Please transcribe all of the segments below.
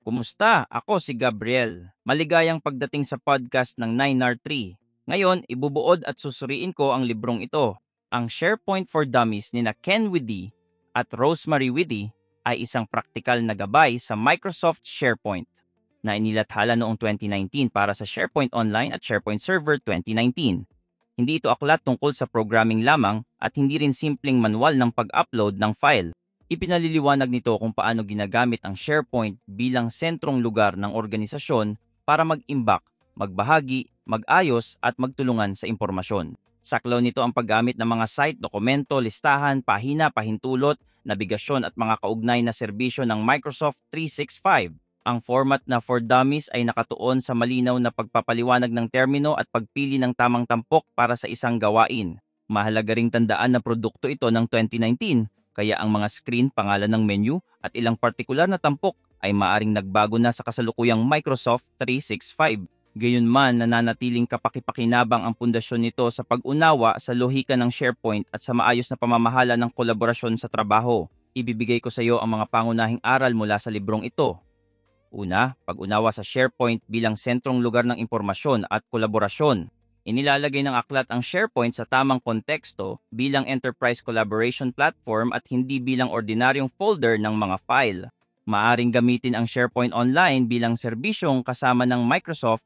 Kumusta? Ako si Gabriel. Maligayang pagdating sa podcast ng 9R3. Ngayon, ibubuod at susuriin ko ang librong ito. Ang SharePoint for Dummies ni na Ken Widdy at Rosemary Widdy ay isang praktikal na gabay sa Microsoft SharePoint na inilathala noong 2019 para sa SharePoint Online at SharePoint Server 2019. Hindi ito aklat tungkol sa programming lamang at hindi rin simpleng manual ng pag-upload ng file. Ipinaliliwanag nito kung paano ginagamit ang SharePoint bilang sentrong lugar ng organisasyon para mag-imbak, magbahagi, mag-ayos at magtulungan sa impormasyon. Saklaw nito ang paggamit ng mga site, dokumento, listahan, pahina, pahintulot, nabigasyon at mga kaugnay na serbisyo ng Microsoft 365. Ang format na for Dummies ay nakatuon sa malinaw na pagpapaliwanag ng termino at pagpili ng tamang tampok para sa isang gawain. Mahalaga ring tandaan na produkto ito ng 2019, kaya ang mga screen, pangalan ng menu at ilang partikular na tampok ay maaring nagbago na sa kasalukuyang Microsoft 365. Gayunman, nananatiling kapakipakinabang ang pundasyon nito sa pag-unawa sa lohika ng SharePoint at sa maayos na pamamahala ng kolaborasyon sa trabaho. Ibibigay ko sa iyo ang mga pangunahing aral mula sa librong ito. Una, pag-unawa sa SharePoint bilang sentrong lugar ng impormasyon at kolaborasyon. Inilalagay ng aklat ang SharePoint sa tamang konteksto bilang enterprise collaboration platform at hindi bilang ordinaryong folder ng mga file. Maaring gamitin ang SharePoint Online bilang serbisyong kasama ng Microsoft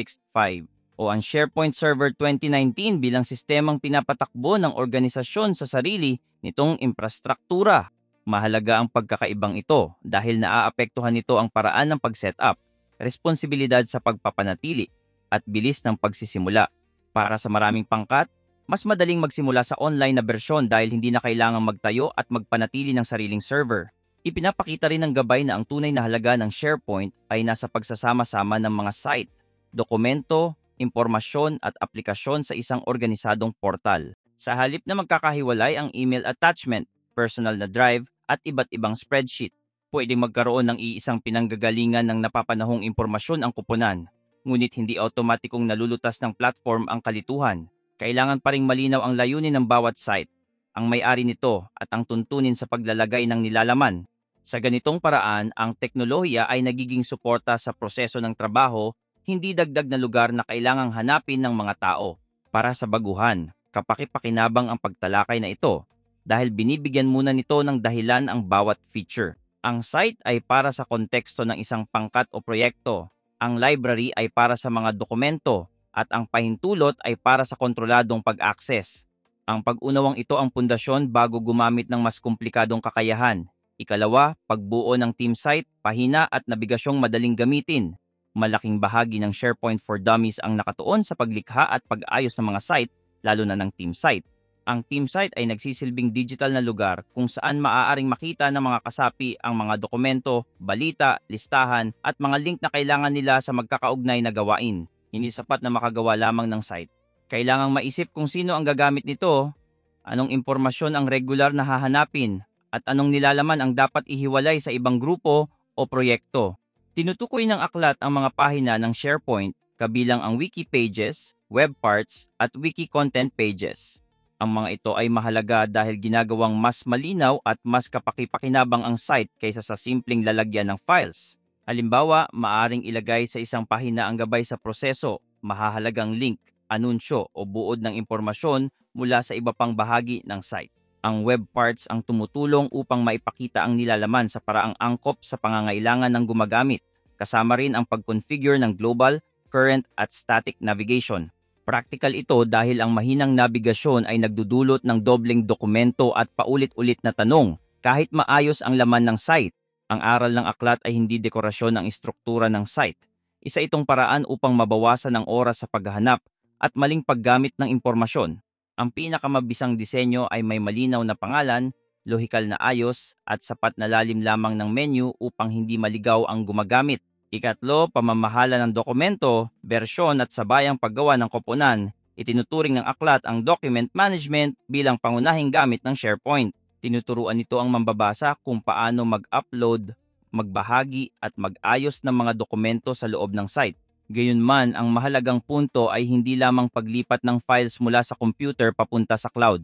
365 o ang SharePoint Server 2019 bilang sistemang pinapatakbo ng organisasyon sa sarili nitong infrastruktura. Mahalaga ang pagkakaibang ito dahil naaapektuhan nito ang paraan ng pag-setup, responsibilidad sa pagpapanatili, at bilis ng pagsisimula. Para sa maraming pangkat, mas madaling magsimula sa online na bersyon dahil hindi na kailangang magtayo at magpanatili ng sariling server. Ipinapakita rin ng gabay na ang tunay na halaga ng SharePoint ay nasa pagsasama-sama ng mga site, dokumento, impormasyon at aplikasyon sa isang organisadong portal. Sa halip na magkakahiwalay ang email attachment, personal na drive at iba't ibang spreadsheet, pwedeng magkaroon ng iisang pinanggagalingan ng napapanahong impormasyon ang kuponan. Ngunit hindi automatikong nalulutas ng platform ang kalituhan. Kailangan pa ring malinaw ang layunin ng bawat site, ang may-ari nito at ang tuntunin sa paglalagay ng nilalaman. Sa ganitong paraan, ang teknolohiya ay nagiging suporta sa proseso ng trabaho, hindi dagdag na lugar na kailangang hanapin ng mga tao. Para sa baguhan, kapakipakinabang ang pagtalakay na ito dahil binibigyan muna nito ng dahilan ang bawat feature. Ang site ay para sa konteksto ng isang pangkat o proyekto. Ang library ay para sa mga dokumento at ang pahintulot ay para sa kontroladong pag-access. Ang pag-unawang ito ang pundasyon bago gumamit ng mas komplikadong kakayahan. Ikalawa, pagbuo ng team site, pahina at nabigasyong madaling gamitin. Malaking bahagi ng SharePoint for Dummies ang nakatuon sa paglikha at pag-ayos ng mga site, lalo na ng team site. Ang team site ay nagsisilbing digital na lugar kung saan maaaring makita ng mga kasapi ang mga dokumento, balita, listahan at mga link na kailangan nila sa magkakaugnay na gawain. Hindi sapat na makagawa lamang ng site. Kailangang maisip kung sino ang gagamit nito, anong impormasyon ang regular na hahanapin, at anong nilalaman ang dapat ihiwalay sa ibang grupo o proyekto. Tinutukoy ng aklat ang mga pahina ng SharePoint kabilang ang wiki pages, web parts at wiki content pages. Ang mga ito ay mahalaga dahil ginagawang mas malinaw at mas kapakipakinabang ang site kaysa sa simpleng lalagyan ng files. Halimbawa, maaring ilagay sa isang pahina ang gabay sa proseso, mahahalagang link, anunsyo o buod ng impormasyon mula sa iba pang bahagi ng site. Ang web parts ang tumutulong upang maipakita ang nilalaman sa paraang angkop sa pangangailangan ng gumagamit. Kasama rin ang pag-configure ng global, current at static navigation. Practical ito dahil ang mahinang nabigasyon ay nagdudulot ng dobleng dokumento at paulit-ulit na tanong kahit maayos ang laman ng site. Ang aral ng aklat ay hindi dekorasyon ng istruktura ng site. Isa itong paraan upang mabawasan ang oras sa paghahanap at maling paggamit ng impormasyon. Ang pinakamabisang disenyo ay may malinaw na pangalan, lohikal na ayos at sapat na lalim lamang ng menu upang hindi maligaw ang gumagamit. Ikatlo, pamamahala ng dokumento, bersyon at sabayang paggawa ng koponan. Itinuturing ng aklat ang document management bilang pangunahing gamit ng SharePoint. Tinuturuan nito ang mambabasa kung paano mag-upload, magbahagi at mag-ayos ng mga dokumento sa loob ng site. Gayunman, ang mahalagang punto ay hindi lamang paglipat ng files mula sa computer papunta sa cloud.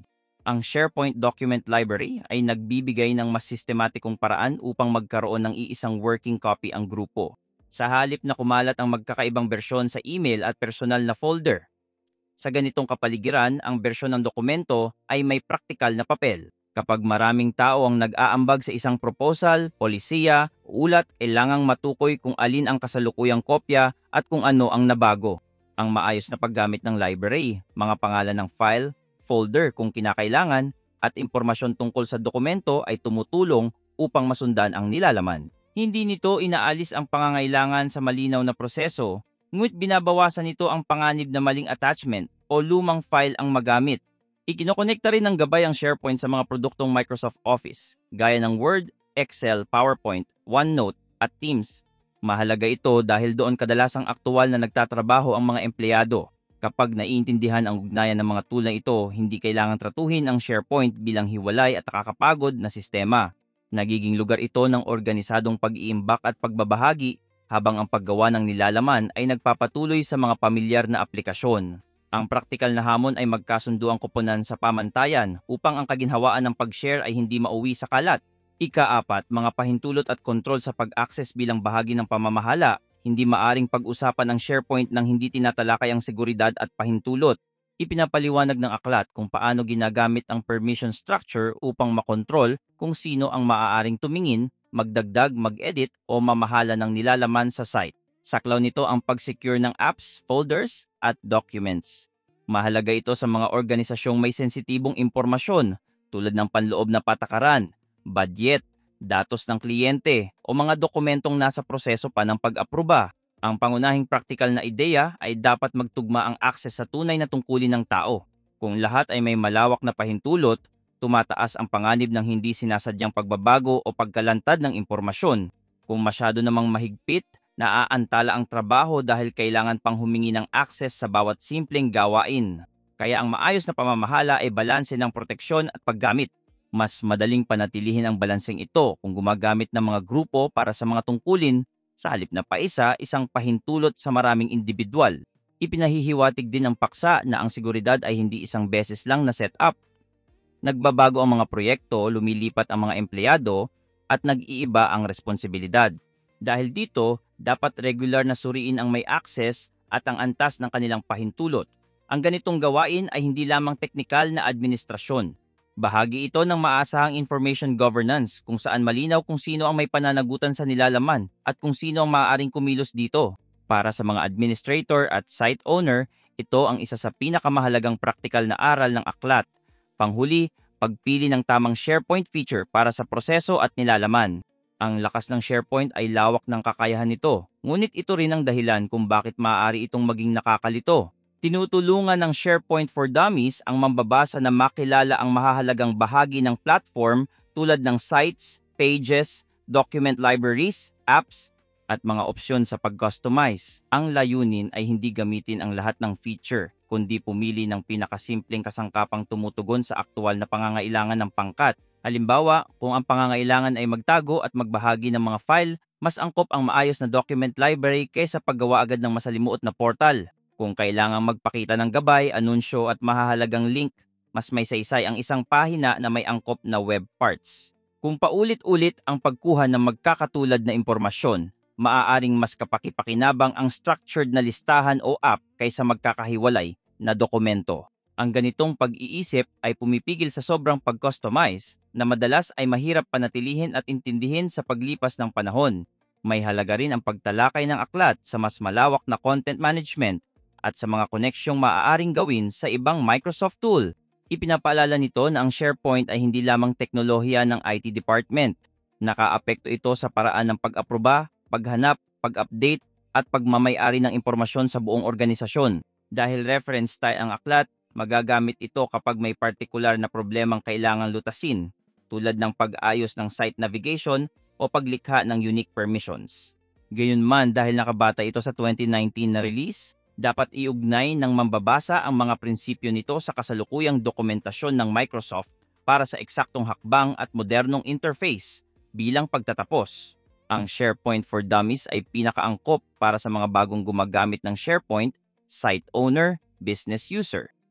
Ang SharePoint Document Library ay nagbibigay ng mas sistematikong paraan upang magkaroon ng iisang working copy ang grupo. Sa halip na kumalat ang magkakaibang bersyon sa email at personal na folder. Sa ganitong kapaligiran, ang bersyon ng dokumento ay may praktikal na papel. Kapag maraming tao ang nag-aambag sa isang proposal, polisiya, o ulat, kailangang matukoy kung alin ang kasalukuyang kopya at kung ano ang nabago. Ang maayos na paggamit ng library, mga pangalan ng file, folder kung kinakailangan, at impormasyon tungkol sa dokumento ay tumutulong upang masundan ang nilalaman. Hindi nito inaalis ang pangangailangan sa malinaw na proseso, ngunit binabawasan nito ang panganib na maling attachment o lumang file ang magamit. Ikinokonekta rin ng gabay ang SharePoint sa mga produktong Microsoft Office, gaya ng Word, Excel, PowerPoint, OneNote, at Teams. Mahalaga ito dahil doon kadalasang aktual na nagtatrabaho ang mga empleyado. Kapag naiintindihan ang ugnayan ng mga tool na ito, hindi kailangang tratuhin ang SharePoint bilang hiwalay at nakakapagod na sistema. Nagiging lugar ito ng organisadong pag-iimbak at pagbabahagi habang ang paggawa ng nilalaman ay nagpapatuloy sa mga pamilyar na aplikasyon. Ang praktikal na hamon ay magkasundo ang koponan sa pamantayan upang ang kaginhawaan ng pag-share ay hindi mauwi sa kalat. Ika-4, mga pahintulot at kontrol sa pag-access bilang bahagi ng pamamahala. Hindi maaring pag-usapan ang SharePoint nang hindi tinatalakay ang seguridad at pahintulot. Ipinapaliwanag ng aklat kung paano ginagamit ang permission structure upang makontrol kung sino ang maaaring tumingin, magdagdag, mag-edit o mamahala ng nilalaman sa site. Saklaw nito ang pag-secure ng apps, folders, at documents. Mahalaga ito sa mga organisasyong may sensitibong impormasyon tulad ng panloob na patakaran, budget, datos ng kliyente o mga dokumentong nasa proseso pa ng pag-aproba. Ang pangunahing praktikal na ideya ay dapat magtugma ang access sa tunay na tungkulin ng tao. Kung lahat ay may malawak na pahintulot, tumataas ang panganib ng hindi sinasadyang pagbabago o pagkalantad ng impormasyon. Kung masyado namang mahigpit, naaantala ang trabaho dahil kailangan pang humingi ng access sa bawat simpleng gawain. Kaya ang maayos na pamamahala ay balanse ng proteksyon at paggamit. Mas madaling panatilihin ang balanseng ito kung gumagamit ng mga grupo para sa mga tungkulin sa halip na isang pahintulot sa maraming individual. Ipinahihiwatig din ng paksa na ang seguridad ay hindi isang beses lang na setup. Nagbabago ang mga proyekto, lumilipat ang mga empleyado, at nag-iiba ang responsibilidad. Dahil dito, dapat regular na suriin ang may access at ang antas ng kanilang pahintulot. Ang ganitong gawain ay hindi lamang teknikal na administrasyon. Bahagi ito ng maasahang information governance kung saan malinaw kung sino ang may pananagutan sa nilalaman at kung sino ang maaaring kumilos dito. Para sa mga administrator at site owner, ito ang isa sa pinakamahalagang praktikal na aral ng aklat. Panghuli, pagpili ng tamang SharePoint feature para sa proseso at nilalaman. Ang lakas ng SharePoint ay lawak ng kakayahan nito, ngunit ito rin ang dahilan kung bakit maaari itong maging nakakalito. Tinutulungan ng SharePoint for Dummies ang mambabasa na makilala ang mahahalagang bahagi ng platform tulad ng sites, pages, document libraries, apps, at mga opsyon sa pag-customize. Ang layunin ay hindi gamitin ang lahat ng feature, kundi pumili ng pinakasimpleng kasangkapang tumutugon sa aktual na pangangailangan ng pangkat. Halimbawa, kung ang pangangailangan ay magtago at magbahagi ng mga file, mas angkop ang maayos na document library kaysa paggawa agad ng masalimuot na portal. Kung kailangang magpakita ng gabay, anunsyo at mahahalagang link, mas may saysay ang isang pahina na may angkop na web parts. Kung paulit-ulit ang pagkuha ng magkakatulad na impormasyon, maaaring mas kapaki-pakinabang ang structured na listahan o app kaysa magkakahiwalay na dokumento. Ang ganitong pag-iisip ay pumipigil sa sobrang pag-customize na madalas ay mahirap panatilihin at intindihin sa paglipas ng panahon. May halaga rin ang pagtalakay ng aklat sa mas malawak na content management at sa mga koneksyong maaaring gawin sa ibang Microsoft tool. Ipinapaalala nito na ang SharePoint ay hindi lamang teknolohiya ng IT department. Nakaapekto ito sa paraan ng pag-aproba, paghanap, pag-update, at pagmamay-ari ng impormasyon sa buong organisasyon. Dahil reference style ang aklat, magagamit ito kapag may partikular na problemang kailangang lutasin, tulad ng pag-ayos ng site navigation o paglikha ng unique permissions. Gayunman, dahil nakabata ito sa 2019 na release, dapat iugnay ng mambabasa ang mga prinsipyo nito sa kasalukuyang dokumentasyon ng Microsoft para sa eksaktong hakbang at modernong interface. Bilang pagtatapos, ang SharePoint for Dummies ay pinakaangkop para sa mga bagong gumagamit ng SharePoint, site owner, business user.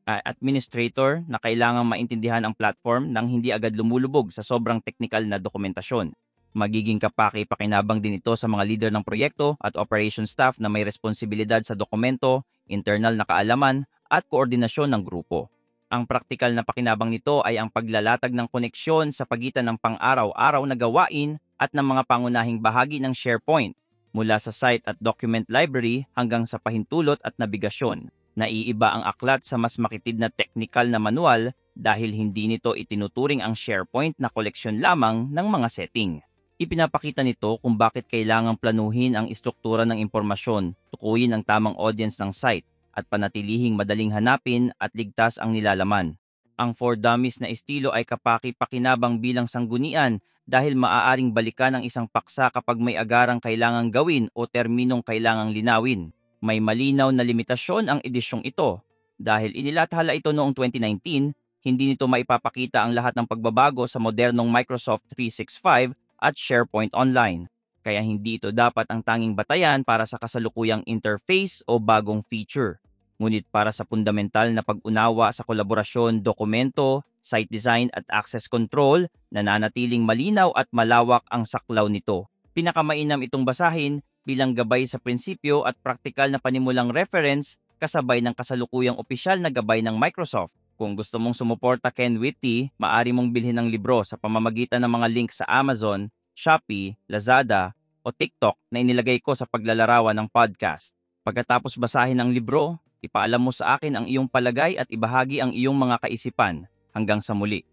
Administrator na kailangang maintindihan ang platform nang hindi agad lumulubog sa sobrang teknikal na dokumentasyon. Magiging kapaki-pakinabang din ito sa mga leader ng proyekto at operation staff na may responsibilidad sa dokumento, internal na kaalaman, at koordinasyon ng grupo. Ang praktikal na pakinabang nito ay ang paglalatag ng koneksyon sa pagitan ng pang-araw-araw na gawain at ng mga pangunahing bahagi ng SharePoint, mula sa site at document library hanggang sa pahintulot at nabigasyon. Naiiba ang aklat sa mas makitid na technical na manual dahil hindi nito itinuturing ang SharePoint na koleksyon lamang ng mga setting. Ipinapakita nito kung bakit kailangang planuhin ang istruktura ng impormasyon, tukuyin ang tamang audience ng site, at panatilihing madaling hanapin at ligtas ang nilalaman. Ang For Dummies na estilo ay kapaki-pakinabang bilang sanggunian dahil maaaring balikan ang isang paksa kapag may agarang kailangang gawin o terminong kailangang linawin. May malinaw na limitasyon ang edisyong ito. Dahil inilathala ito noong 2019, hindi nito maipapakita ang lahat ng pagbabago sa modernong Microsoft 365 at SharePoint Online. Kaya hindi ito dapat ang tanging batayan para sa kasalukuyang interface o bagong feature. Ngunit para sa fundamental na pag-unawa sa kolaborasyon, dokumento, site design at access control, nananatiling malinaw at malawak ang saklaw nito. Pinakamainam itong basahin bilang gabay sa prinsipyo at praktikal na panimulang reference kasabay ng kasalukuyang opisyal na gabay ng Microsoft. Kung gusto mong sumuporta Ken Witty, maaari mong bilhin ang libro sa pamamagitan ng mga link sa Amazon, Shopee, Lazada o TikTok na inilagay ko sa paglalarawan ng podcast. Pagkatapos basahin ang libro, ipaalam mo sa akin ang iyong palagay at ibahagi ang iyong mga kaisipan. Hanggang sa muli.